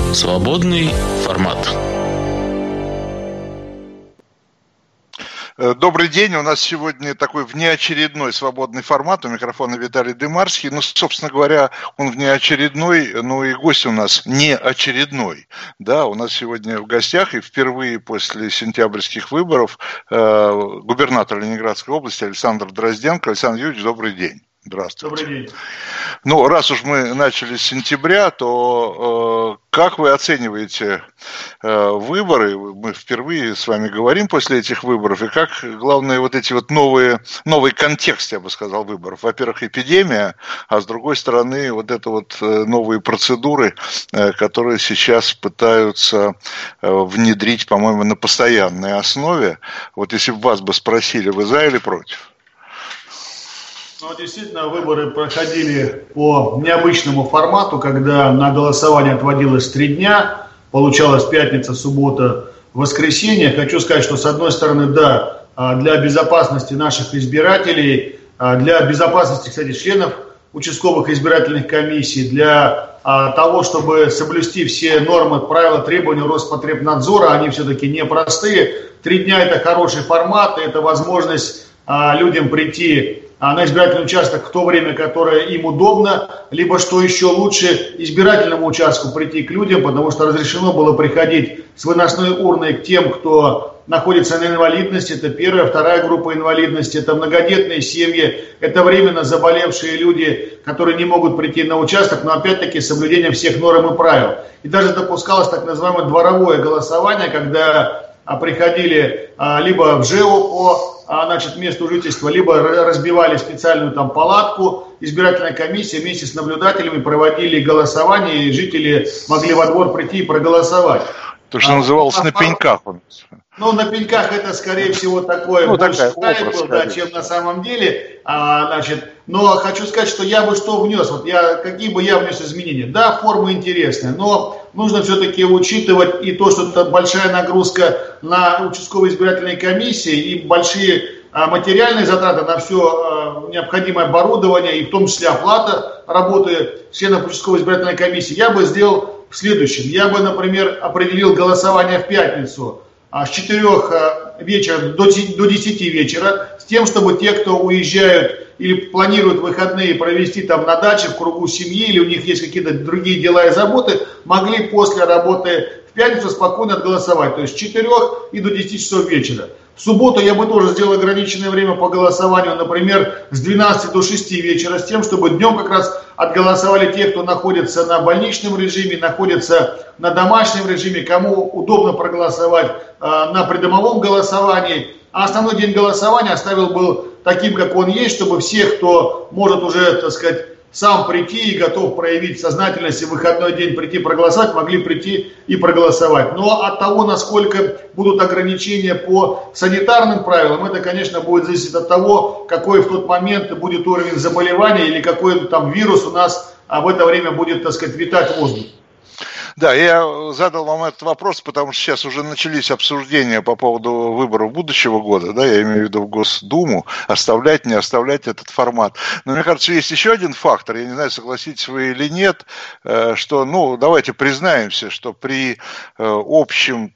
Свободный формат. Добрый день. У нас сегодня такой внеочередной свободный формат. У микрофона Виталий Дымарский. Ну, собственно говоря, он внеочередной, но и гость у нас не очередной. Да, у нас сегодня в гостях и впервые после сентябрьских выборов губернатор Ленинградской области Александр Дрозденко. Александр Юрьевич, добрый день. Здравствуйте. Добрый день. Ну, раз уж мы начали с сентября, то как вы оцениваете выборы? Мы впервые с вами говорим после этих выборов. И как, главное, вот эти вот новый контекст, я бы сказал, выборов. Во-первых, эпидемия, а с другой стороны, вот это вот новые процедуры, которые сейчас пытаются внедрить, по-моему, на постоянной основе. Вот если бы вас бы спросили, вы за или против? Ну, действительно, выборы проходили по необычному формату, когда на голосование отводилось 3 дня, получалась пятница, суббота, воскресенье. Хочу сказать, что с одной стороны, да, для безопасности наших избирателей, для безопасности, кстати, членов участковых избирательных комиссий, для того, чтобы соблюсти все нормы, правила, требования Роспотребнадзора, они все-таки непростые. 3 дня – это хороший формат, это возможность людям прийти на избирательный участок в то время, которое им удобно, либо, что еще лучше, избирательному участку прийти к людям, потому что разрешено было приходить с выносной урной к тем, кто находится на инвалидности, это первая, вторая группа инвалидности, это многодетные семьи, это временно заболевшие люди, которые не могут прийти на участок, но опять-таки с соблюдением всех норм и правил. И даже допускалось так называемое дворовое голосование, когда приходили либо в ЖЭО по месту жительства, либо разбивали специальную там палатку, избирательная комиссия вместе с наблюдателями проводили голосование, и жители могли во двор прийти и проголосовать. То, что называлось на пеньках. Ну, на пеньках это, скорее всего, такое больше хайп был, да, чем на самом деле. Но хочу сказать, что я бы что внес, какие бы я внес изменения. Да, форма интересная, но нужно все-таки учитывать и то, что это большая нагрузка на участковые избирательные комиссии и большие материальные затраты на все необходимое оборудование, и в том числе оплата работы членов участковой избирательной комиссии. Я бы сделал в следующем. Я бы, например, определил голосование в пятницу с 4 вечера до 10 вечера, с тем, чтобы те, кто уезжают или планируют выходные провести там на даче, в кругу семьи, или у них есть какие-то другие дела и заботы, могли после работы в пятницу спокойно отголосовать, то есть с 4 и до 10 часов вечера. В субботу я бы тоже сделал ограниченное время по голосованию, например, с 12 до 6 вечера, с тем, чтобы днем как раз отголосовали те, кто находится на больничном режиме, находится на домашнем режиме, кому удобно проголосовать на придомовом голосовании. А основной день голосования оставил был таким, как он есть, чтобы все, кто может уже, так сказать, сам прийти и готов проявить сознательность и в выходной день прийти проголосовать, могли прийти и проголосовать. Но от того, насколько будут ограничения по санитарным правилам, это, конечно, будет зависеть от того, какой в тот момент будет уровень заболевания или какой там вирус у нас в это время будет, так сказать, витать в воздухе. Да, я задал вам этот вопрос, потому что сейчас уже начались обсуждения по поводу выборов будущего года, да, я имею в виду в Госдуму, оставлять, не оставлять этот формат. Но мне кажется, есть еще один фактор, я не знаю, согласитесь вы или нет, что, давайте признаемся, что при общем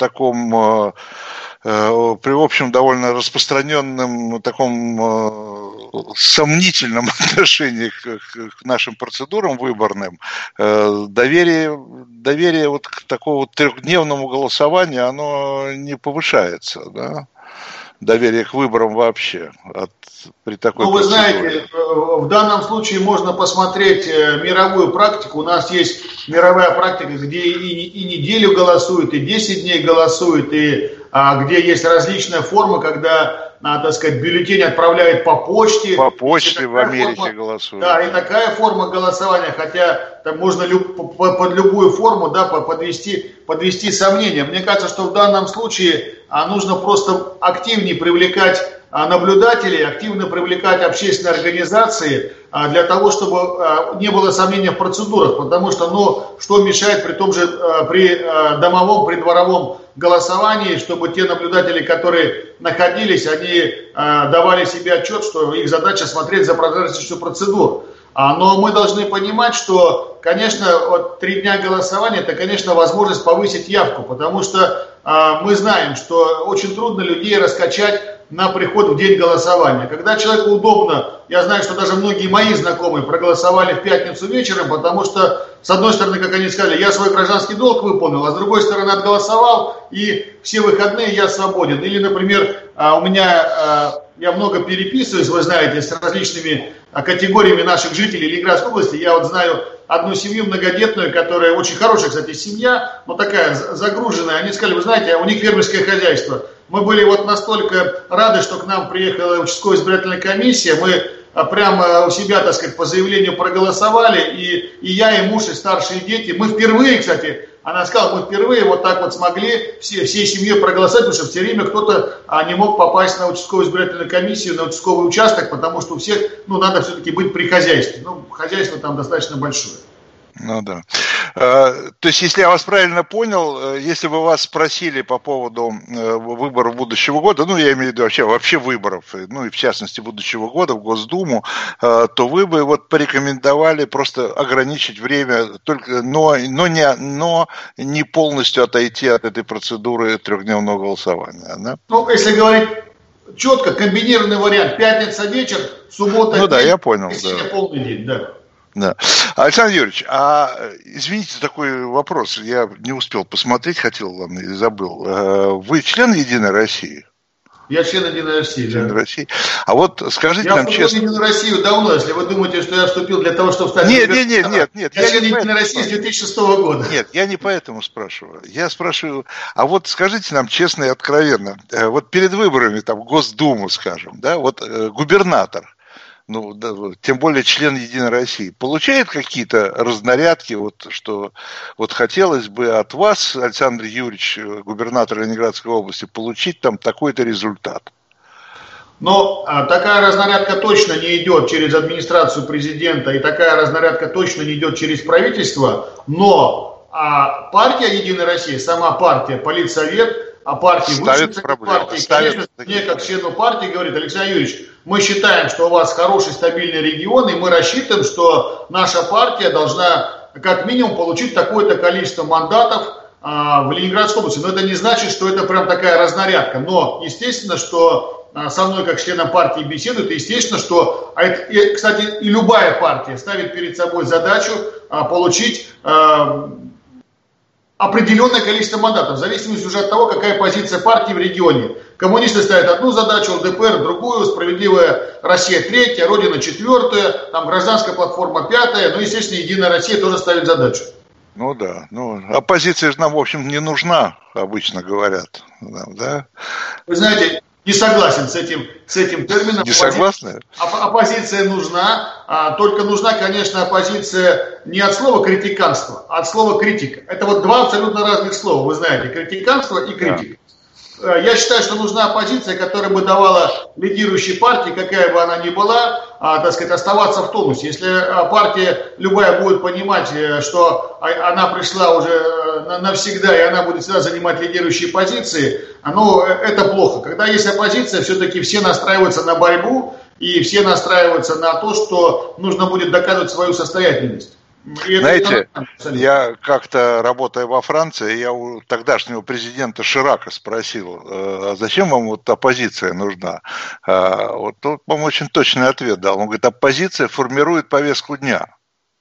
довольно распространенном таком сомнительном отношении к нашим процедурам выборным, доверие вот к такому трехдневному голосованию, оно не повышается, да? Доверие к выборам вообще при такой процедуре. Вы знаете, в данном случае можно посмотреть мировую практику. У нас есть мировая практика, где и неделю голосуют, и 10 дней голосуют, и где есть различная форма, когда, так сказать, бюллетень отправляют по почте. По почте в Америке голосуют. Да, и такая форма голосования, хотя там можно под любую форму, да, подвести сомнения. Мне кажется, что в данном случае нужно просто активнее привлекать наблюдателей, активно привлекать общественные организации для того, чтобы не было сомнений в процедурах, потому что, что мешает при домовом, при дворовом голосовании, чтобы те наблюдатели, которые находились, они давали себе отчет, что их задача смотреть за прозрачностью процедур. Но мы должны понимать, что конечно, вот 3 дня голосования, это, конечно, возможность повысить явку, потому что мы знаем, что очень трудно людей раскачать на приход в день голосования. Когда человеку удобно, я знаю, что даже многие мои знакомые проголосовали в пятницу вечером, потому что, с одной стороны, как они сказали, я свой гражданский долг выполнил, а с другой стороны, отголосовал, и все выходные я свободен. Или, например, я много переписываюсь, вы знаете, с различными категориями наших жителей Ленинградской области. Я вот знаю одну семью многодетную, которая очень хорошая, кстати, семья, но такая загруженная. Они сказали, вы знаете, у них фермерское хозяйство. Мы были вот настолько рады, что к нам приехала участковая избирательная комиссия. Мы прямо у себя, так сказать, по заявлению проголосовали. И я, и муж, и старшие дети. Мы впервые, кстати, она сказала, мы впервые вот так вот смогли всей семьей проголосовать, потому что все время кто-то не мог попасть на участковую избирательную комиссию, на участковый участок, потому что у всех, надо все-таки быть при хозяйстве. Хозяйство там достаточно большое. Ну да. То есть, если я вас правильно понял, если бы вас спросили по поводу выборов будущего года, я имею в виду вообще выборов, и в частности будущего года в Госдуму, то вы бы вот порекомендовали просто ограничить время, только, но не полностью отойти от этой процедуры 3-дневного голосования, да? Если говорить четко, комбинированный вариант, пятница вечер, суббота день, да, я понял, да. Полный день, да. Да. Александр Юрьевич, извините, такой вопрос, я не успел посмотреть, хотел вам и забыл. Вы член Единой России? Я член Единой России, член России. А вот скажите нам честно... Я вступил в Единую Россию давно, если вы думаете, что я вступил для того, чтобы стать... Нет. Я член Единой России с 2006 года. Нет, я не поэтому спрашиваю. Я спрашиваю, а вот скажите нам честно и откровенно, вот перед выборами, в Госдуму, скажем, да, вот губернатор, тем более член Единой России, получает какие-то разнарядки, что хотелось бы от вас, Александр Юрьевич, губернатор Ленинградской области, получить там такой-то результат? Такая разнарядка точно не идет через администрацию президента, и такая разнарядка точно не идет через правительство, но партия Единая Россия, сама партия, политсовет, партии, ставит проблемы. Конечно, мне как члену партии говорит, Алексей Юрьевич, мы считаем, что у вас хороший стабильный регион, и мы рассчитываем, что наша партия должна как минимум получить такое-то количество мандатов в Ленинградской области. Но это не значит, что это прям такая разнарядка. Но естественно, что со мной как членом партии беседуют, и естественно, что, кстати, и любая партия ставит перед собой задачу получить определенное количество мандатов, в зависимости уже от того, какая позиция партии в регионе. Коммунисты ставят одну задачу, ЛДПР другую, Справедливая Россия третья, Родина четвертая, там Гражданская платформа пятая, естественно, Единая Россия тоже ставит задачу. Да. Оппозиция же нам, в общем, не нужна, обычно говорят. Да? Вы знаете, не согласен с этим термином. Не согласны? Оппозиция нужна, только нужна, конечно, оппозиция не от слова критиканство, а от слова критика. Это вот два абсолютно разных слова, вы знаете, критиканство и критика. Да. Я считаю, что нужна оппозиция, которая бы давала лидирующей партии, какая бы она ни была, оставаться в тонусе. Если партия любая будет понимать, что она пришла уже навсегда, и она будет всегда занимать лидирующие позиции, это плохо. Когда есть оппозиция, все-таки все настраиваются на борьбу, и все настраиваются на то, что нужно будет доказывать свою состоятельность. Знаете, я как-то, работая во Франции, я у тогдашнего президента Ширака спросил, а зачем вам оппозиция нужна? Тут, по-моему, очень точный ответ дал. Он говорит, оппозиция формирует повестку дня.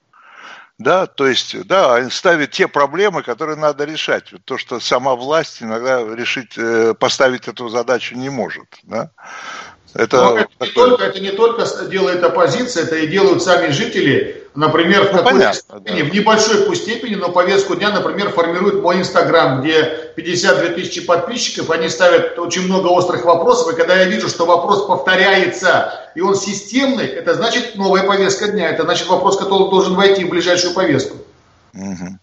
Да, то есть, ставит те проблемы, которые надо решать. То, что сама власть иногда поставить эту задачу не может. Да? Это не только делает оппозиция, это и делают сами жители. Например, в небольшой пусть степени, но повестку дня, например, формирует мой Инстаграм, где 52 тысячи подписчиков, они ставят очень много острых вопросов, и когда я вижу, что вопрос повторяется, и он системный, это значит новая повестка дня, это значит вопрос, который должен войти в ближайшую повестку. Угу.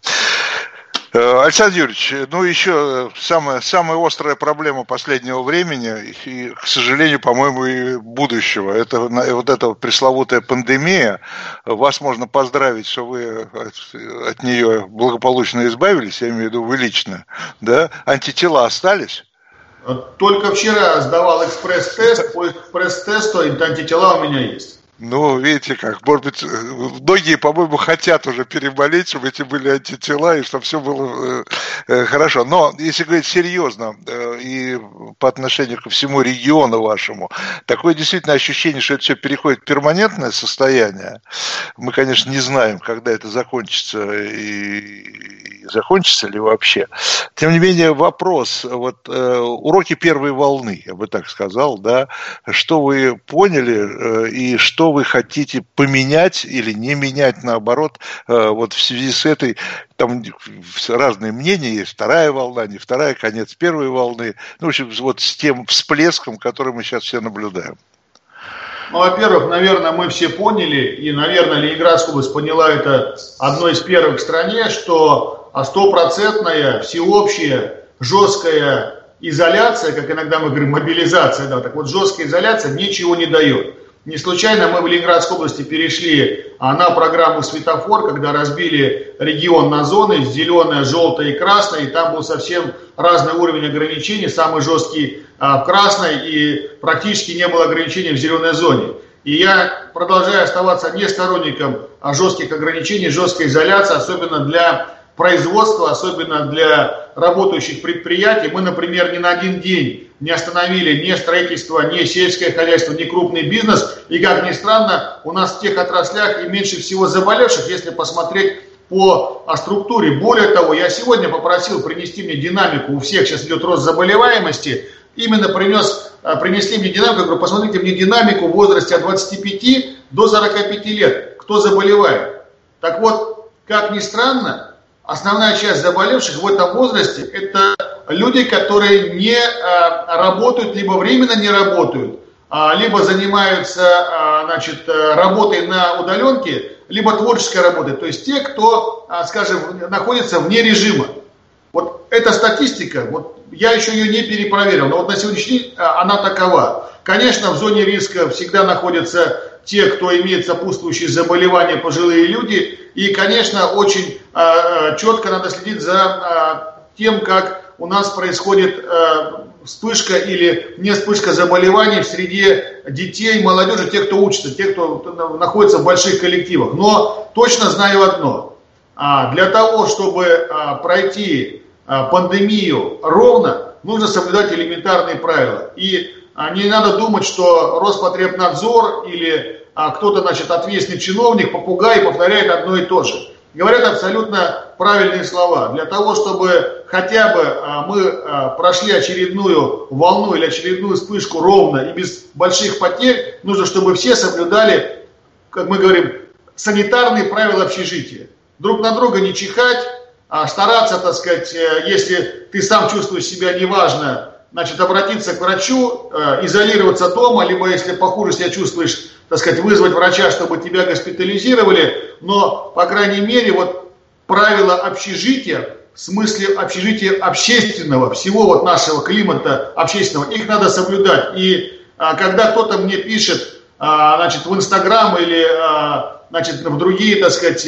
Александр Юрьевич, еще самая острая проблема последнего времени и, к сожалению, по-моему, и будущего, это эта пресловутая пандемия. Вас можно поздравить, что вы от нее благополучно избавились, я имею в виду вы лично, да? Антитела остались? Только вчера сдавал экспресс-тест, по экспресс-тесту антитела у меня есть. Ну, видите как, может быть, многие, по-моему, хотят уже переболеть, чтобы эти были антитела, и чтобы все было хорошо. Но, если говорить серьезно, и по отношению ко всему региону вашему, такое действительно ощущение, что это все переходит в перманентное состояние. Мы, конечно, не знаем, когда это закончится и закончится ли вообще. Тем не менее, вопрос, вот уроки первой волны, я бы так сказал, да, что вы поняли и что вы хотите поменять или не менять, наоборот, вот в связи с этой, там разные мнения есть, вторая волна, не вторая, конец первой волны, ну, в общем, вот с тем всплеском, который мы сейчас все наблюдаем. Ну, во-первых, наверное, мы все поняли, и, наверное, Ленинградская область поняла это одной из первых в стране, что стопроцентная, всеобщая, жесткая изоляция, как иногда мы говорим, мобилизация, да, так вот жесткая изоляция ничего не дает. Не случайно мы в Ленинградской области перешли на программу «Светофор», когда разбили регион на зоны, зеленая, желтая и красная, и там был совсем разный уровень ограничений, самый жесткий в красной, и практически не было ограничений в зеленой зоне. И я продолжаю оставаться не сторонником жестких ограничений, жесткой изоляции, особенно для производства, особенно для работающих предприятий. Мы, например, ни на один день не остановили ни строительство, ни сельское хозяйство, ни крупный бизнес. И, как ни странно, у нас в тех отраслях и меньше всего заболевших, если посмотреть по структуре. Более того, я сегодня попросил принести мне динамику, у всех сейчас идет рост заболеваемости, именно принесли мне динамику, я говорю, посмотрите мне динамику в возрасте от 25 до 45 лет, кто заболевает. Так вот, как ни странно, основная часть заболевших в этом возрасте – это люди, которые не работают, либо временно не работают, либо занимаются работой на удаленке, либо творческой работой. То есть те, кто, скажем, находится вне режима. Вот эта статистика, вот я еще ее не перепроверил, но вот на сегодняшний день она такова. Конечно, в зоне риска всегда находятся те, кто имеет сопутствующие заболевания, пожилые люди. И, конечно, очень четко надо следить за тем, как у нас происходит вспышка или не вспышка заболеваний в среде детей, молодежи, тех, кто учится, тех, кто находится в больших коллективах. Но точно знаю одно. Для того, чтобы пройти пандемию ровно, нужно соблюдать элементарные правила. И не надо думать, что Роспотребнадзор или кто-то, ответственный чиновник, попугай, повторяет одно и то же. Говорят абсолютно правильные слова. Для того, чтобы хотя бы мы прошли очередную волну или очередную вспышку ровно и без больших потерь, нужно, чтобы все соблюдали, как мы говорим, санитарные правила общежития. Друг на друга не чихать, стараться, если ты сам чувствуешь себя неважно, обратиться к врачу, изолироваться дома, либо, если похуже себя чувствуешь, вызвать врача, чтобы тебя госпитализировали. Но, по крайней мере, вот правила общежития, в смысле общежития общественного, всего нашего климата общественного, их надо соблюдать. И когда кто-то мне пишет, в Инстаграм или в другие,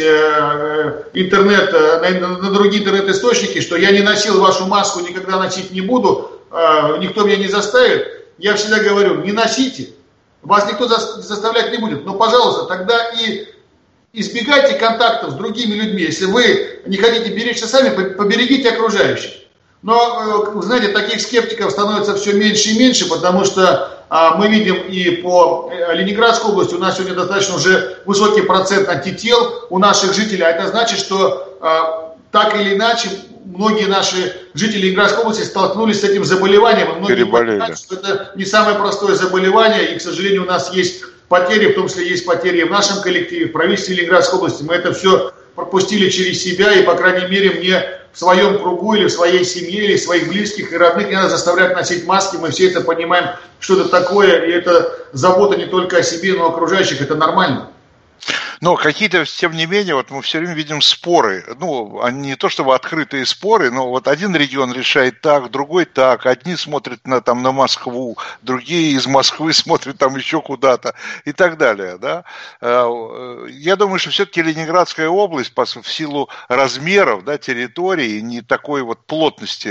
на другие интернет-источники, что я не носил вашу маску, никогда носить не буду, никто меня не заставит, я всегда говорю, не носите, вас никто заставлять не будет, но, пожалуйста, тогда и избегайте контактов с другими людьми. Если вы не хотите беречься сами, поберегите окружающих. Но, вы знаете, таких скептиков становится все меньше и меньше, потому что мы видим и по Ленинградской области, у нас сегодня достаточно уже высокий процент антител у наших жителей, а это значит, что так или иначе многие наши жители Ленинградской области столкнулись с этим заболеванием, и многие понимают, что это не самое простое заболевание, и, к сожалению, у нас есть потери, в том числе есть потери и в нашем коллективе, в правительстве Ленинградской области. Мы это все пропустили через себя, и, по крайней мере, мне в своем кругу или в своей семье, или своих близких и родных не надо заставлять носить маски. Мы все это понимаем, что это такое, и это забота не только о себе, но и о окружающих. Это нормально. Но какие-то, тем не менее, вот мы все время видим споры. Ну, они не то чтобы открытые споры, но вот один регион решает так, другой так. Одни смотрят на Москву, другие из Москвы смотрят там еще куда-то и так далее. Да? Я думаю, что все-таки Ленинградская область в силу размеров, да, территории, не такой вот плотности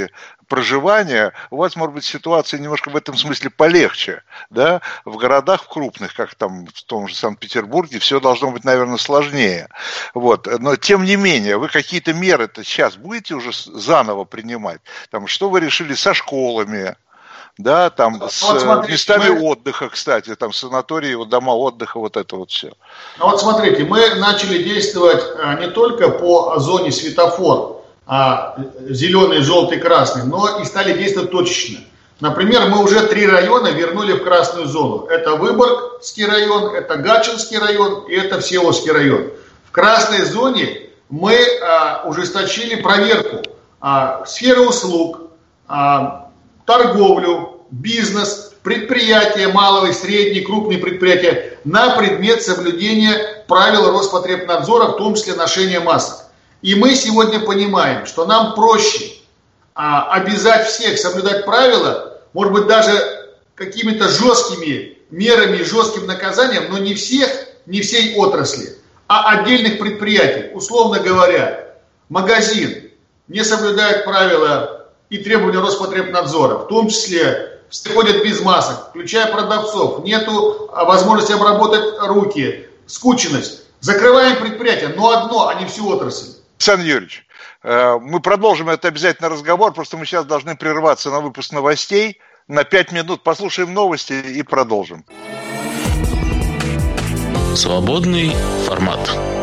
проживания, у вас, может быть, ситуация немножко в этом смысле полегче, да, в городах крупных, как там в том же Санкт-Петербурге, все должно быть, наверное, сложнее, вот, но тем не менее, вы какие-то меры-то сейчас будете уже заново принимать, там, что вы решили со школами, да, там вот с смотрите, местами отдыха, кстати, там санатории, вот дома отдыха, вот это вот все. Ну вот смотрите, мы начали действовать не только по зоне светофор, зеленый, желтый, красный, но и стали действовать точечно. Например, мы уже 3 района вернули в красную зону. Это Выборгский район, это Гатчинский район и это Всеволожский район. В красной зоне мы ужесточили проверку сферы услуг, торговлю, бизнес, предприятия, малые, средние, крупные предприятия на предмет соблюдения правил Роспотребнадзора, в том числе ношения масок. И мы сегодня понимаем, что нам проще обязать всех соблюдать правила, может быть, даже какими-то жесткими мерами, жестким наказанием, но не всех, не всей отрасли, а отдельных предприятий. Условно говоря, магазин не соблюдает правила и требования Роспотребнадзора, в том числе все ходят без масок, включая продавцов, нету возможности обработать руки, скученность. Закрываем предприятие, но одно, а не всю отрасль. Александр Юрьевич, мы продолжим это обязательно разговор, просто мы сейчас должны прерваться на выпуск новостей. На 5 минут послушаем новости и продолжим. Свободный формат.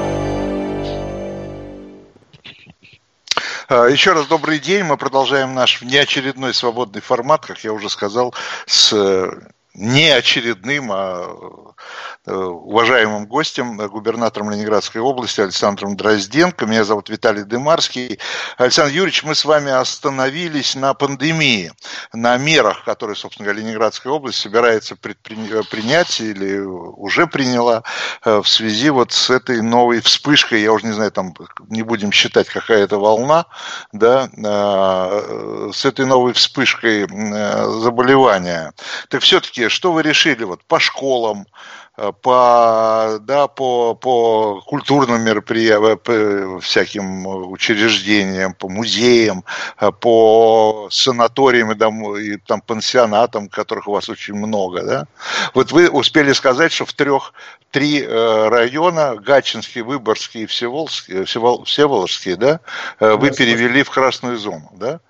Еще раз добрый день. Мы продолжаем наш внеочередной свободный формат, как я уже сказал, с неочередным, а уважаемым гостем, губернатором Ленинградской области Александром Дрозденко. Меня зовут Виталий Дымарский. Александр Юрьевич, мы с вами остановились на пандемии, на мерах, которые, собственно говоря, Ленинградская область собирается принять или уже приняла в связи вот с этой новой вспышкой. Я уже не знаю, там не будем считать, какая это волна, да, с этой новой вспышкой заболевания. Так все-таки, что вы решили вот по школам, по культурным мероприятиям, по всяким учреждениям, по музеям, по санаториям и там пансионатам, которых у вас очень много, да? Вот вы успели сказать, что в 3 района, Гатчинский, Выборгский и Всеволожский, да, вы перевели в красную зону, да?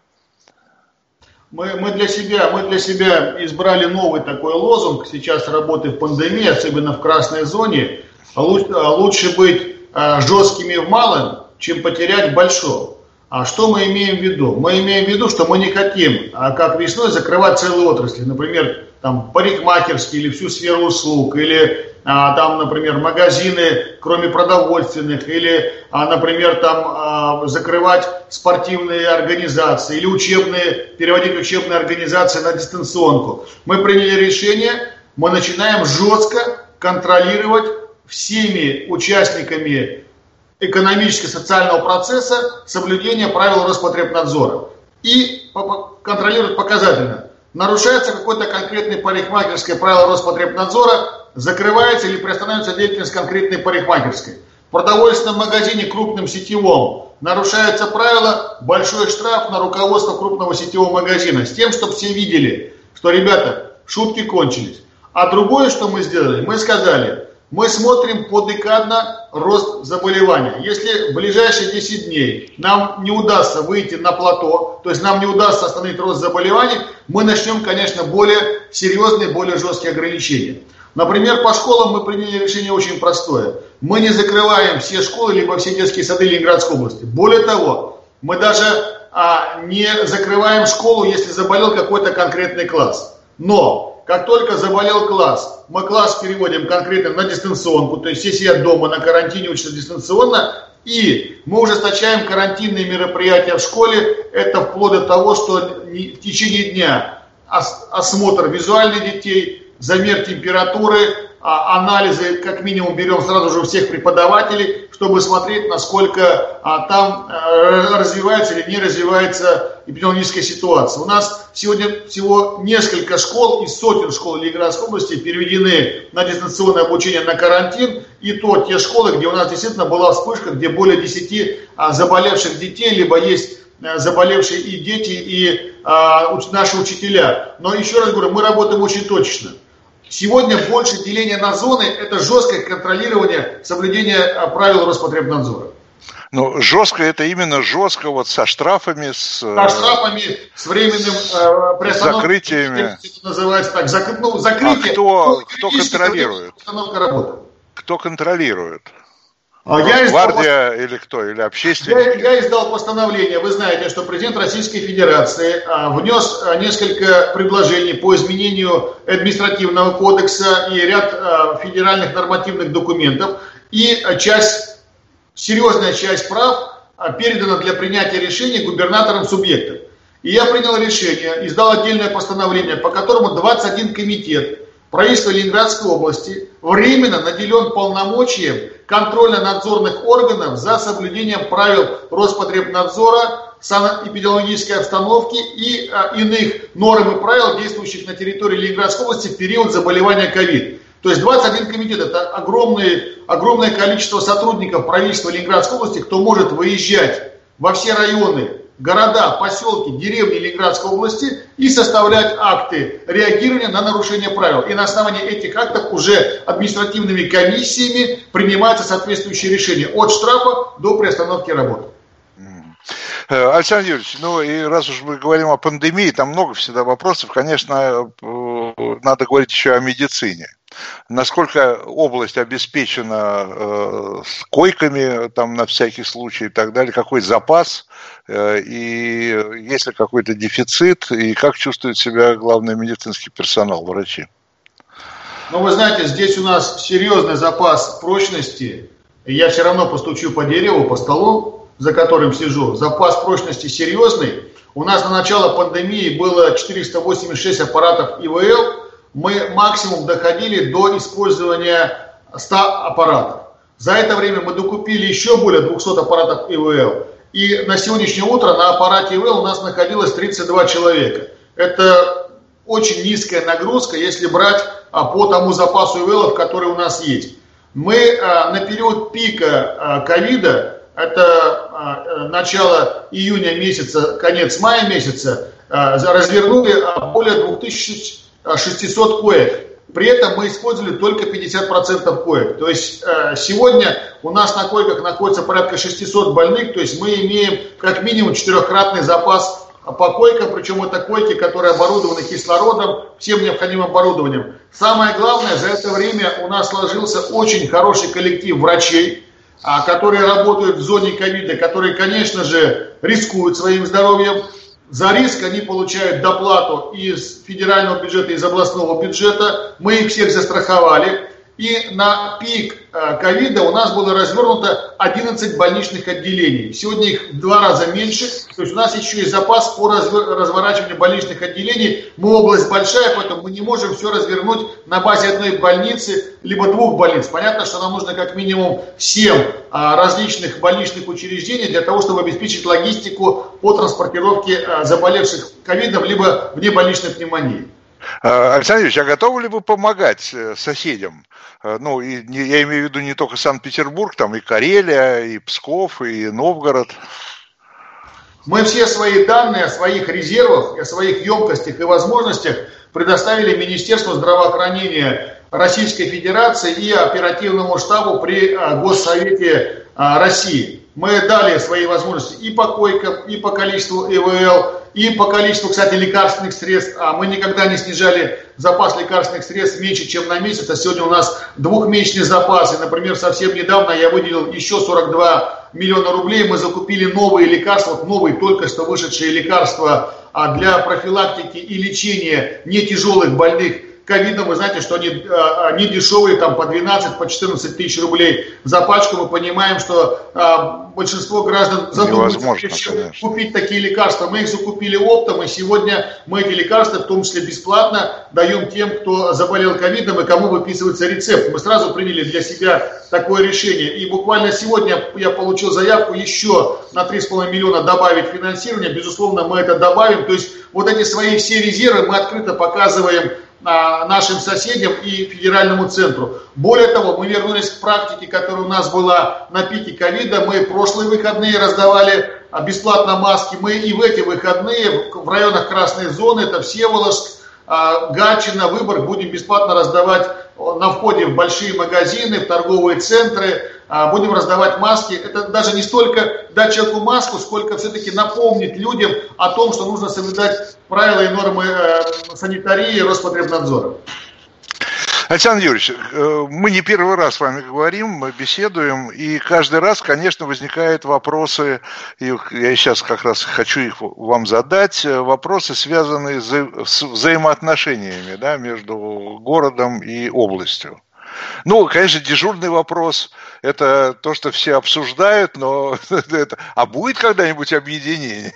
Мы для себя избрали новый такой лозунг. Сейчас работы в пандемии, особенно в красной зоне. Лучше быть жесткими в малом, чем потерять в большом. А что мы имеем в виду? Мы имеем в виду, что мы не хотим, как весной, закрывать целые отрасли. Например, там парикмахерские или всю сферу услуг, или там, например, магазины, кроме продовольственных, или, например, там закрывать спортивные организации или переводить учебные организации на дистанционку. Мы приняли решение, мы начинаем жестко контролировать всеми участниками экономическо-социального процесса соблюдение правил Роспотребнадзора. И контролировать показательно. Нарушается какое-то конкретное парикмахерское правило Роспотребнадзора, закрывается или приостанавливается деятельность конкретной парикмахерской. В продовольственном магазине крупным сетевом нарушаются правила, большой штраф на руководство крупного сетевого магазина. С тем, чтобы все видели, что, ребята, шутки кончились. А другое, что мы сделали, мы сказали, мы смотрим подекадно рост заболевания. Если в ближайшие 10 дней нам не удастся выйти на плато, то есть нам не удастся остановить рост заболеваний, мы начнем, конечно, более серьезные, более жесткие ограничения. Например, по школам мы приняли решение очень простое. Мы не закрываем все школы, либо все детские сады Ленинградской области. Более того, мы даже не закрываем школу, если заболел какой-то конкретный класс. Но, как только заболел класс, мы класс переводим конкретно на дистанционку, то есть все сидят дома на карантине, учатся дистанционно, и мы ужесточаем карантинные мероприятия в школе. Это вплоть до того, что в течение дня осмотр визуальных детей, замер температуры, анализы, как минимум, берем сразу же у всех преподавателей, чтобы смотреть, насколько там развивается или не развивается эпидемиологическая ситуация. У нас сегодня всего несколько школ из сотен школ Ленинградской области переведены на дистанционное обучение, на карантин, и то те школы, где у нас действительно была вспышка, где более 10 заболевших детей, либо есть заболевшие и дети, и наши учителя. Но еще раз говорю, мы работаем очень точечно. Сегодня больше деления на зоны – это жесткое контролирование соблюдения правил Роспотребнадзора. Ну, жестко это именно жестко, вот со штрафами, с временным закрытиями. Это называется так, закрытие. А кто контролирует? Кто контролирует? Гвардия или кто? Или общественники? Я издал постановление. Вы знаете, что президент Российской Федерации внес несколько предложений по изменению административного кодекса и ряд федеральных нормативных документов. И серьезная часть прав передана для принятия решений губернаторам субъектов. И я принял решение, издал отдельное постановление, по которому 21 комитет правительства Ленинградской области временно наделен полномочием контрольно-надзорных органов за соблюдением правил Роспотребнадзора, санэпидемиологической обстановки и иных норм и правил, действующих на территории Ленинградской области в период заболевания ковид. То есть 21 комитет – это огромное количество сотрудников правительства Ленинградской области, кто может выезжать во все районы, города, поселки, деревни Ленинградской области и составлять акты реагирования на нарушение правил. И на основании этих актов уже административными комиссиями принимаются соответствующие решения от штрафа до приостановки работы. Александр Юрьевич, ну и раз уж мы говорим о пандемии, там много всегда вопросов, конечно, надо говорить еще о медицине. Насколько область обеспечена койками там на всякий случай и так далее, какой запас, и есть ли какой-то дефицит, и как чувствует себя главный медицинский персонал, врачи? Ну, вы знаете, здесь у нас серьезный запас прочности, и я все равно постучу по дереву, по столу, за которым сижу. Запас прочности серьезный. У нас на начало пандемии было 486 аппаратов ИВЛ. Мы максимум доходили до использования 100 аппаратов. За это время мы докупили еще более 200 аппаратов ИВЛ. И на сегодняшнее утро на аппарате ИВЛ у нас находилось 32 человека. Это очень низкая нагрузка, если брать по тому запасу ИВЛ, который у нас есть. Мы на период пика ковида, это начало июня месяца, конец мая месяца, развернули более 2600 коек. При этом мы использовали только 50% коек. То есть сегодня у нас на койках находится порядка 600 больных, то есть мы имеем как минимум 4-кратный запас по койкам, причем это койки, которые оборудованы кислородом, всем необходимым оборудованием. Самое главное, за это время у нас сложился очень хороший коллектив врачей, которые работают в зоне ковида, которые, конечно же, рискуют своим здоровьем. За риск они получают доплату из федерального бюджета, из областного бюджета. Мы их всех застраховали. И на пик ковида у нас было развернуто 11 больничных отделений. Сегодня их в 2 раза меньше. То есть у нас еще есть запас по разворачиванию больничных отделений. Мы область большая, поэтому мы не можем все развернуть на базе одной больницы, либо 2 больниц. Понятно, что нам нужно как минимум 7 различных больничных учреждений для того, чтобы обеспечить логистику по транспортировке заболевших ковидом, либо внебольничной пневмонией. Александр Ильич, а готовы ли вы помогать соседям? Ну, я имею в виду не только Санкт-Петербург, там и Карелия, и Псков, и Новгород. Мы все свои данные о своих резервах, о своих емкостях и возможностях предоставили Министерству здравоохранения Российской Федерации и оперативному штабу при Госсовете России. Мы дали свои возможности и по койкам, и по количеству ИВЛ, и по количеству, кстати, лекарственных средств. Мы никогда не снижали запас лекарственных средств меньше, чем на месяц. А сегодня у нас 2-месячный запас. И, например, совсем недавно я выделил еще 42 миллиона рублей. Мы закупили новые лекарства, новые только что вышедшие лекарства для профилактики и лечения нетяжелых больных ковидом. Вы знаете, что они дешевые, там по 12, по 14 тысяч рублей за пачку. Мы понимаем, что большинство граждан задумываются, купить такие лекарства. Мы их закупили оптом, и сегодня мы эти лекарства, в том числе бесплатно, даем тем, кто заболел ковидом и кому выписывается рецепт. Мы сразу приняли для себя такое решение. И буквально сегодня я получил заявку еще на 3,5 миллиона добавить финансирование. Безусловно, мы это добавим. То есть вот эти свои все резервы мы открыто показываем нашим соседям и федеральному центру. Более того, мы вернулись к практике, которая у нас была на пике ковида. Мы прошлые выходные раздавали бесплатно маски. Мы и в эти выходные в районах красной зоны, это Всеволожск, Гатчина, Выборг, будем бесплатно раздавать на входе в большие магазины, в торговые центры. Будем раздавать маски. Это даже не столько дать человеку маску, сколько все-таки напомнить людям о том, что нужно соблюдать правила и нормы санитарии и Роспотребнадзора. Александр Юрьевич, мы не первый раз с вами говорим, мы беседуем, и каждый раз, конечно, возникают вопросы, и я сейчас как раз хочу их вам задать, вопросы, связанные с взаимоотношениями, да, между городом и областью. Ну, конечно, дежурный вопрос – это то, что все обсуждают, но а будет когда-нибудь объединение?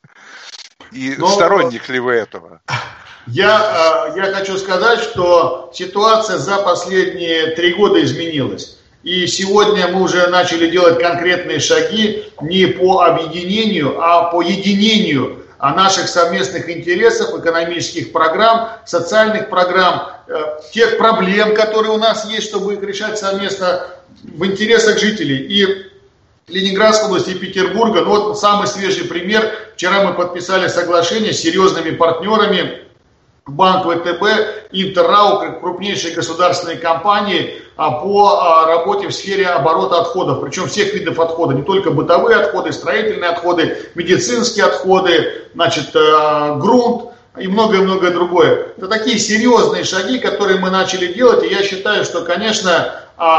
И сторонник ли вы этого? Я хочу сказать, что ситуация за последние 3 года изменилась. И сегодня мы уже начали делать конкретные шаги не по объединению, а по единению наших совместных интересов, экономических программ, социальных программ, тех проблем, которые у нас есть, чтобы их решать совместно в интересах жителей. И Ленинградской области и Петербурга, ну вот самый свежий пример. Вчера мы подписали соглашение с серьезными партнерами, Банк ВТБ, Интеррау, крупнейшие государственные компании по работе в сфере оборота отходов, причем всех видов отхода, не только бытовые отходы, строительные отходы, медицинские отходы, значит, грунт и многое-многое другое. Это такие серьезные шаги, которые мы начали делать, и я считаю, что, конечно,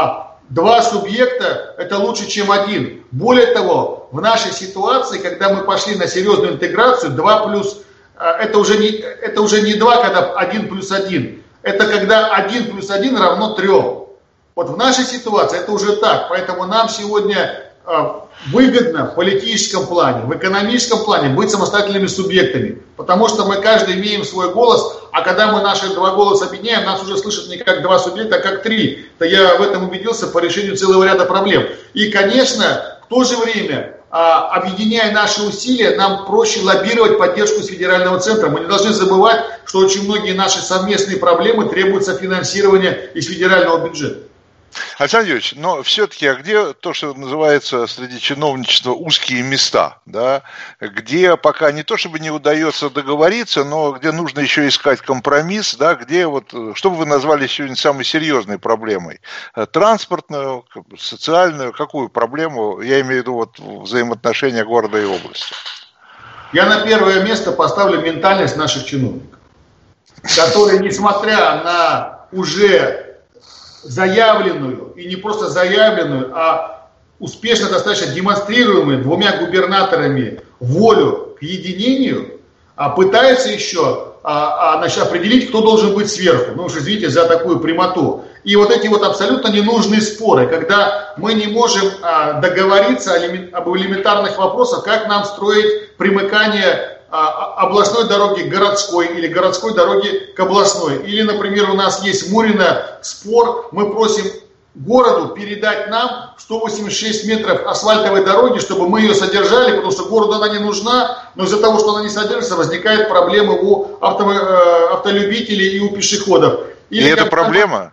2 субъекта – это лучше, чем 1. Более того, в нашей ситуации, когда мы пошли на серьезную интеграцию, 2+, это уже не 2, когда 1+1. Это когда 1+1 равно 3. Вот в нашей ситуации это уже так. Поэтому нам сегодня выгодно в политическом плане, в экономическом плане быть самостоятельными субъектами. Потому что мы каждый имеем свой голос, а когда мы наши 2 голоса объединяем, нас уже слышат не как 2 субъекта, а как 3. То я в этом убедился по решению целого ряда проблем. И, конечно, в то же время, объединяя наши усилия, нам проще лоббировать поддержку с федерального центра. Мы не должны забывать, что очень многие наши совместные проблемы требуют софинансирования из федерального бюджета. Александр Юрьевич, но все-таки, а где то, что называется среди чиновничества узкие места, да, где пока не то чтобы не удается договориться, но где нужно еще искать компромисс, да, где вот, что бы вы назвали сегодня самой серьезной проблемой? Транспортную, социальную, какую проблему, я имею в виду вот взаимоотношения города и области? Я на первое место поставлю ментальность наших чиновников, которые, несмотря на уже заявленную, и не просто заявленную, а успешно достаточно демонстрируемую 2 губернаторами волю к единению, пытаются еще определить, кто должен быть сверху. Ну уж извините за такую прямоту. И вот эти вот абсолютно ненужные споры, когда мы не можем договориться об элементарных вопросах, как нам строить примыкание областной дороги к городской или городской дороги к областной. Или, например, у нас есть в Мурино спор, мы просим городу передать нам 186 метров асфальтовой дороги, чтобы мы ее содержали, потому что городу она не нужна, но из-за того, что она не содержится, возникают проблемы у автолюбителей и у пешеходов. Или это проблема?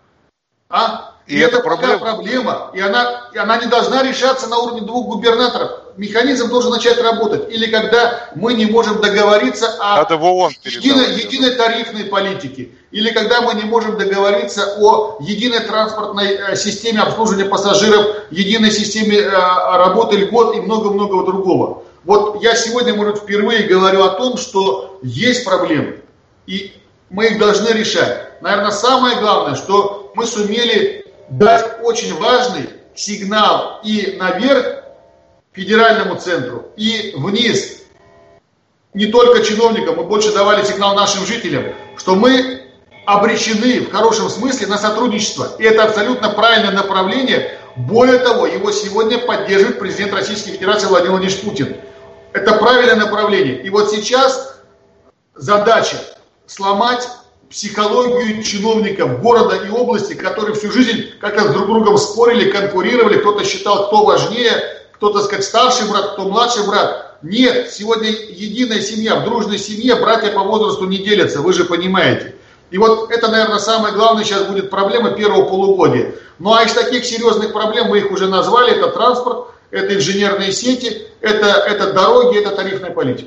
И это проблема, и она не должна решаться на уровне 2 губернаторов. Механизм должен начать работать. Или когда мы не можем договориться о единой тарифной политике. Или когда мы не можем договориться о единой транспортной системе обслуживания пассажиров, единой системе работы льгот и много-много другого. Вот я сегодня, может, впервые говорю о том, что есть проблемы. И мы их должны решать. Наверное, самое главное, что мы сумели дать очень важный сигнал и наверх федеральному центру, и вниз. Не только чиновникам, мы больше давали сигнал нашим жителям, что мы обречены в хорошем смысле на сотрудничество. И это абсолютно правильное направление. Более того, его сегодня поддерживает президент Российской Федерации Владимир Владимирович Путин. Это правильное направление. И вот сейчас задача сломать психологию чиновников города и области, которые всю жизнь как-то с друг другом спорили, конкурировали, кто-то считал, кто важнее, кто, так сказать, старший брат, кто младший брат. Нет, сегодня единая семья, в дружной семье братья по возрасту не делятся, вы же понимаете. И вот это, наверное, самое главное сейчас будет проблема первого полугодия. Ну а из таких серьезных проблем, мы их уже назвали, это транспорт, это инженерные сети, это дороги, это тарифная политика.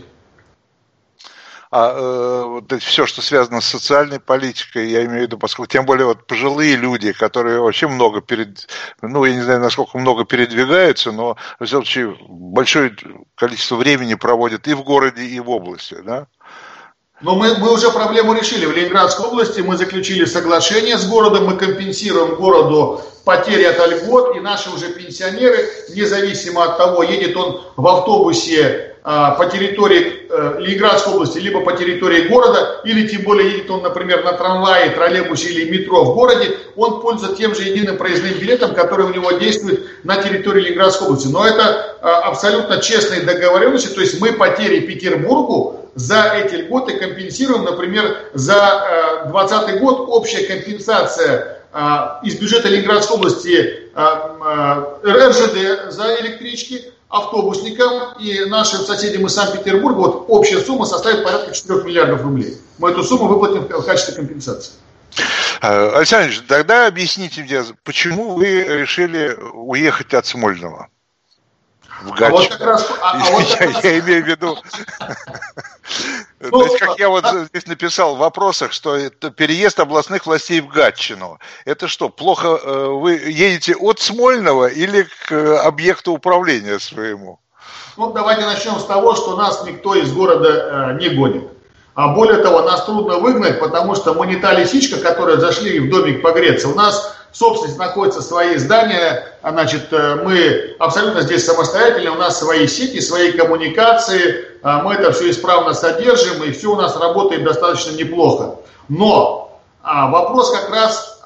Вот все, что связано с социальной политикой, я имею в виду, поскольку тем более вот пожилые люди, которые вообще много я не знаю, насколько много передвигаются, но, в всяком случае, большое количество времени проводят и в городе, и в области, да? Но мы уже проблему решили. В Ленинградской области мы заключили соглашение с городом, мы компенсируем городу потери от льгот, и наши уже пенсионеры, независимо от того, едет он в автобусе по территории Ленинградской области, либо по территории города, или тем более едет он, например, на трамвае, троллейбусе или метро в городе, он пользуется тем же единым проездным билетом, который у него действует на территории Ленинградской области. Но это абсолютно честные договоренности, то есть мы потери Петербургу за эти льготы компенсируем, например, за 2020 год общая компенсация из бюджета Ленинградской области РЖД за электрички, автобусникам и нашим соседям из Санкт-Петербурга, вот общая сумма составит порядка 4 миллиардов рублей. Мы эту сумму выплатим в качестве компенсации. Александр Ильич, тогда объясните мне, почему вы решили уехать от Смольного в Гатчину? Я имею в виду, как я вот здесь написал в вопросах, что это переезд областных властей в Гатчину. Это что, плохо вы едете от Смольного или к объекту управления своему? Ну, давайте начнем с того, что нас никто из города не гонит. А более того, нас трудно выгнать, потому что мы не та лисичка, которая зашли в домик погреться. У нас в собственности находятся свои здания, значит, мы абсолютно здесь самостоятельны, у нас свои сети, свои коммуникации, мы это все исправно содержим, и все у нас работает достаточно неплохо. Но вопрос как раз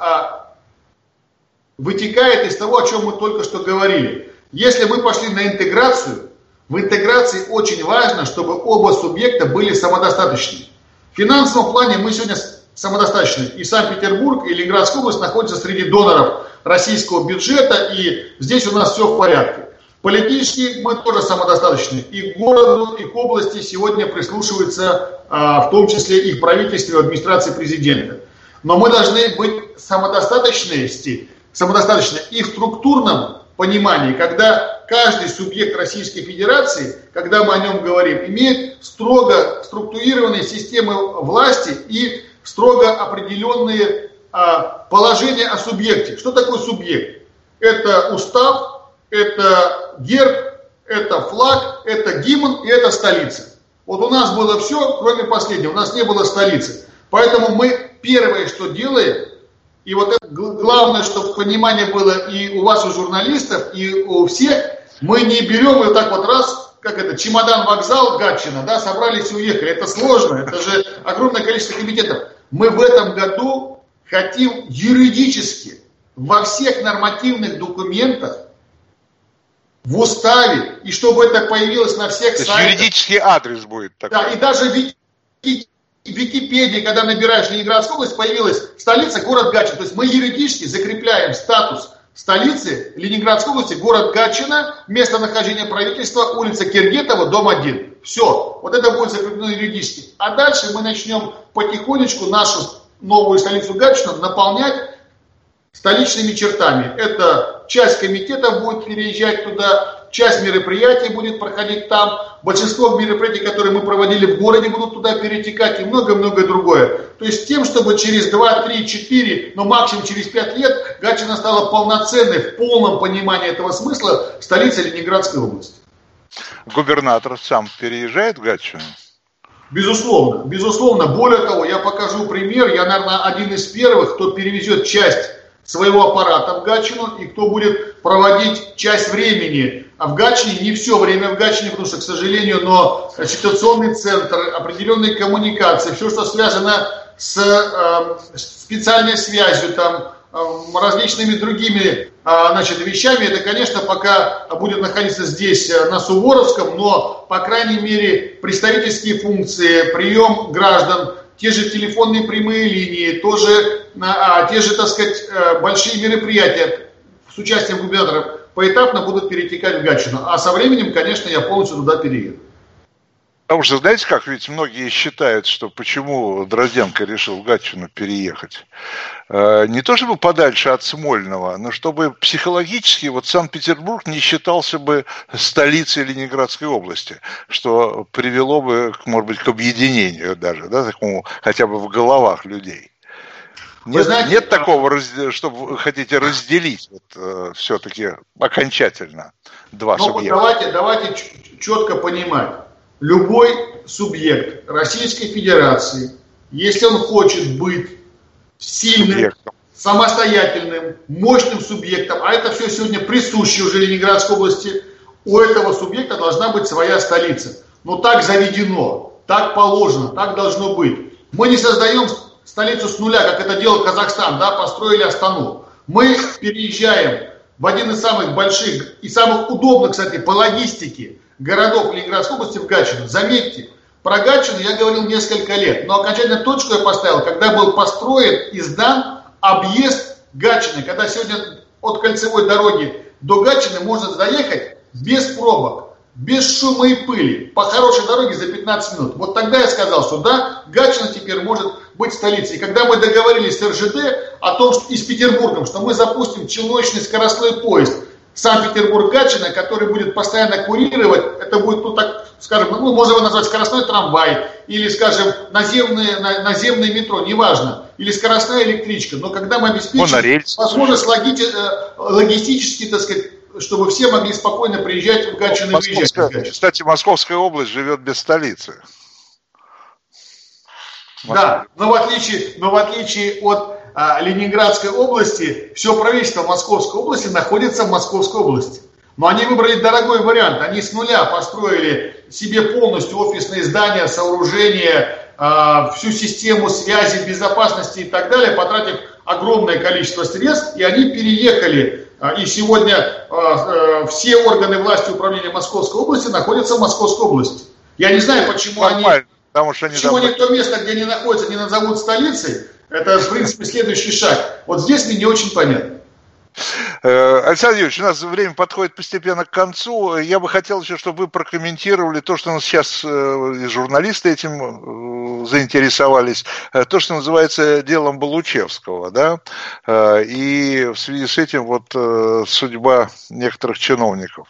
вытекает из того, о чем мы только что говорили. Если мы пошли на интеграцию, в интеграции очень важно, чтобы оба субъекта были самодостаточны. В финансовом плане мы сегодня самодостаточны. И Санкт-Петербург, и Ленинградская область находятся среди доноров российского бюджета, и здесь у нас все в порядке. Политически мы тоже самодостаточны. И к городу, и к области сегодня прислушиваются, в том числе и к правительству, и администрации президента. Но мы должны быть самодостаточны и в структурном понимании, когда каждый субъект Российской Федерации, когда мы о нем говорим, имеет строго структурированные системы власти и строго определенные положения о субъекте. Что такое субъект? Это устав, это герб, это флаг, это гимн и это столица. Вот у нас было все, кроме последнего, у нас не было столицы. Поэтому мы первое, что делаем, и вот это главное, чтобы понимание было и у вас, у журналистов, и у всех, мы не берем и вот так вот раз, как это, чемодан-вокзал, Гатчина, да, собрались и уехали. Это сложно, это же огромное количество комитетов. Мы в этом году хотим юридически во всех нормативных документах, в уставе, и чтобы это появилось на всех сайтах. То есть юридический адрес будет такой. Да, и даже в Википедии, когда набираешь Ленинградскую область, появилась столица, город Гатчина. То есть мы юридически закрепляем статус столицы Ленинградской области, город Гатчина, местонахождение правительства, улица Киргетова, дом 1. Все, вот это будет закреплено юридически. А дальше мы начнем потихонечку нашу новую столицу Гатчину наполнять столичными чертами. Это часть комитетов будет переезжать туда, часть мероприятий будет проходить там, большинство мероприятий, которые мы проводили в городе, будут туда перетекать и многое-многое другое. То есть тем, чтобы через 2, 3, 4, но максимум через 5 лет Гатчина стала полноценной, в полном понимании этого смысла, столицей Ленинградской области. Губернатор сам переезжает в Гатчину? Безусловно, безусловно. Более того, я покажу пример. Я, наверное, один из первых, кто перевезет часть своего аппарата в Гатчину и кто будет проводить часть времени в Гатчине, не все время в Гатчине, потому что, к сожалению, но ситуационный центр, определенные коммуникации, все, что связано с специальной связью, там, различными другими вещами, это, конечно, пока будет находиться здесь, на Суворовском, но, по крайней мере, представительские функции, прием граждан, те же телефонные прямые линии, тоже, те же, так сказать, большие мероприятия с участием губернаторов поэтапно будут перетекать в Гатчину. А со временем, конечно, я полностью туда перееду. Потому что, знаете как, ведь многие считают, что почему Дрозденко решил в Гатчину переехать. Не то чтобы подальше от Смольного, но чтобы психологически вот Санкт-Петербург не считался бы столицей Ленинградской области, что привело бы, может быть, к объединению даже, да, такому хотя бы в головах людей. Нет такого, что вы хотите разделить все-таки окончательно два субъекта. Давайте четко понимать. Любой субъект Российской Федерации, если он хочет быть сильным, самостоятельным, мощным субъектом, а это все сегодня присуще уже Ленинградской области, у этого субъекта должна быть своя столица. Но так заведено, так положено, так должно быть. Мы не создаем столицу с нуля, как это делал Казахстан, да, построили Астану. Мы переезжаем в один из самых больших и самых удобных, кстати, по логистике городов Ленинградской области в Гатчину. Заметьте, про Гатчину я говорил несколько лет, но окончательно точку я поставил, когда был построен и сдан объезд Гатчины, когда сегодня от кольцевой дороги до Гатчины можно доехать без пробок, без шума и пыли, по хорошей дороге за 15 минут. Вот тогда я сказал, что да, Гатчина теперь может быть столицей. И когда мы договорились с РЖД о том, что и с Петербургом, что мы запустим челночный скоростной поезд Санкт-Петербург-Гатчина, который будет постоянно курировать, это будет, ну так скажем, ну можно его назвать скоростной трамвай, или, скажем, наземное метро, неважно, или скоростная электричка, но когда мы обеспечим возможность логистически, так сказать, чтобы все могли спокойно приезжать в Гатчину и выезжать. Кстати, Московская область живет без столицы. Да, но в отличие от Ленинградской области, все правительство Московской области находится в Московской области. Но они выбрали дорогой вариант. Они с нуля построили себе полностью офисные здания, сооружения, всю систему связи, безопасности и так далее, потратив огромное количество средств, и они переехали. И сегодня все органы власти управления Московской области находятся в Московской области. Я не знаю, почему они то место, где они находятся, не назовут столицей. Это, в принципе, следующий шаг. Вот здесь мне не очень понятно. Александр Юрьевич, у нас время подходит постепенно к концу. Я бы хотел еще, чтобы вы прокомментировали то, что у нас сейчас и журналисты этим заинтересовались, то, что называется делом Балучевского, да, и в связи с этим вот судьба некоторых чиновников.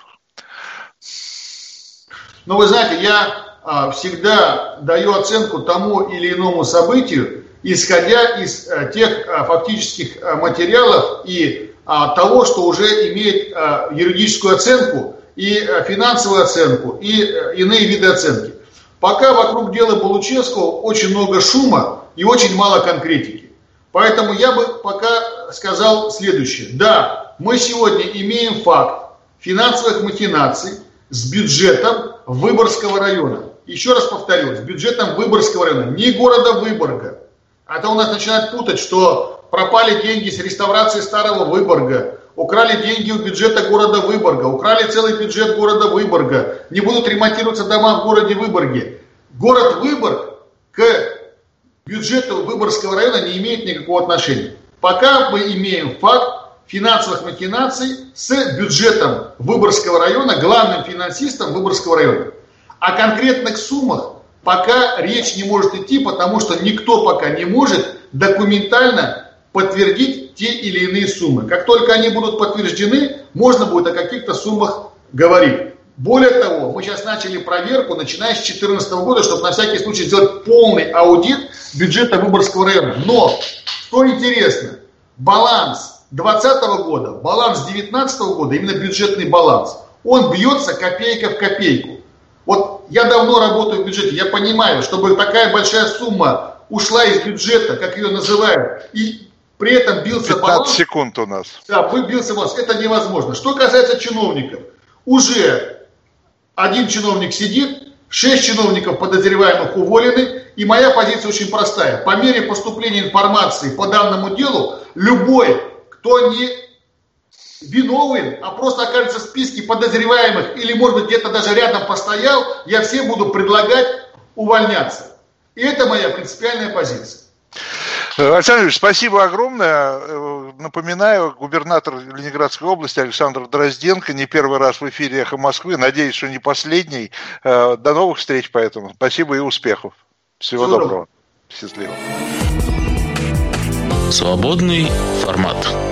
Ну, вы знаете, я всегда даю оценку тому или иному событию, исходя из тех фактических материалов и того, что уже имеет юридическую оценку и финансовую оценку и иные виды оценки. Пока вокруг дела Балучевского очень много шума и очень мало конкретики. Поэтому я бы пока сказал следующее. Да, мы сегодня имеем факт финансовых махинаций с бюджетом Выборгского района. Еще раз повторю, с бюджетом Выборгского района, не города Выборга. А то у нас начинают путать, что пропали деньги с реставрации старого Выборга, украли деньги у бюджета города Выборга, украли целый бюджет города Выборга, не будут ремонтироваться дома в городе Выборге. Город Выборг к бюджету Выборгского района не имеет никакого отношения. Пока мы имеем факт финансовых махинаций с бюджетом Выборгского района, главным финансистом Выборгского района. О конкретных суммах пока речь не может идти, потому что никто пока не может документально подтвердить те или иные суммы. Как только они будут подтверждены, можно будет о каких-то суммах говорить. Более того, мы сейчас начали проверку, начиная с 2014 года, чтобы на всякий случай сделать полный аудит бюджета Выборгского района. Но, что интересно, баланс 2020 года, баланс 2019 года, именно бюджетный баланс, он бьется копейка в копейку. Вот я давно работаю в бюджете, я понимаю, чтобы такая большая сумма ушла из бюджета, как ее называют, и при этом бился 15 баланс. Секунд у нас. Да, бился баланс. Это невозможно. Что касается чиновников, уже один чиновник сидит, 6 чиновников подозреваемых уволены, и моя позиция очень простая. По мере поступления информации по данному делу, любой, кто не виновен, а просто окажется в списке подозреваемых или, может быть, где-то даже рядом постоял, я всем буду предлагать увольняться. И это моя принципиальная позиция. Александр Ильич, спасибо огромное. Напоминаю, губернатор Ленинградской области Александр Дрозденко, не первый раз в эфире «Эхо Москвы». Надеюсь, что не последний. До новых встреч поэтому. Спасибо и успехов. Всего доброго. Счастливо. Свободный формат.